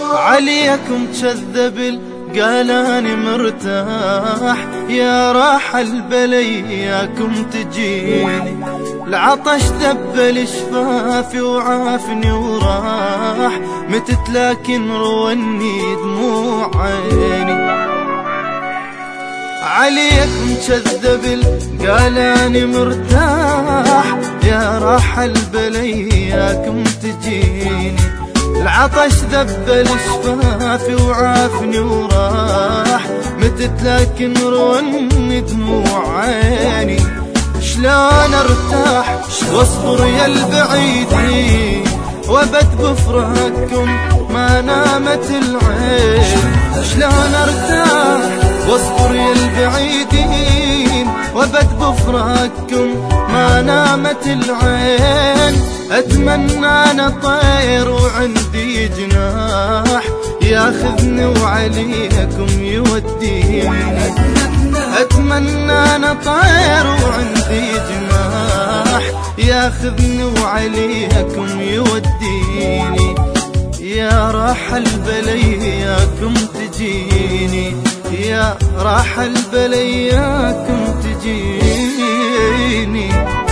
عليكم كذب قال اني مرتاح، يا راح البلياكم تجيني. العطش ذبل شفافي وعافني وراح، متت لكن روني دموع عيني. عليكم كذب قال اني مرتاح، يا راح البلياكم تجيني. العطش ذبل شفافي وعافني وراح، متت لكن روني دموع عيني. شلون ارتاح واصبر يا البعيدين، وابد بفراقكم ما نامت العين. شلون ارتاح واصبر يا البعيدين، وابد بفراقكم ما نامت العين. اتمنى انا طير وعندي جناح، ياخذني وعليكم يوديني. اتمنى انا طير وعندي جناح، ياخذني وعليكم يوديني. يا راح البلياكم تجيني، يا راح البلياكم تجيني.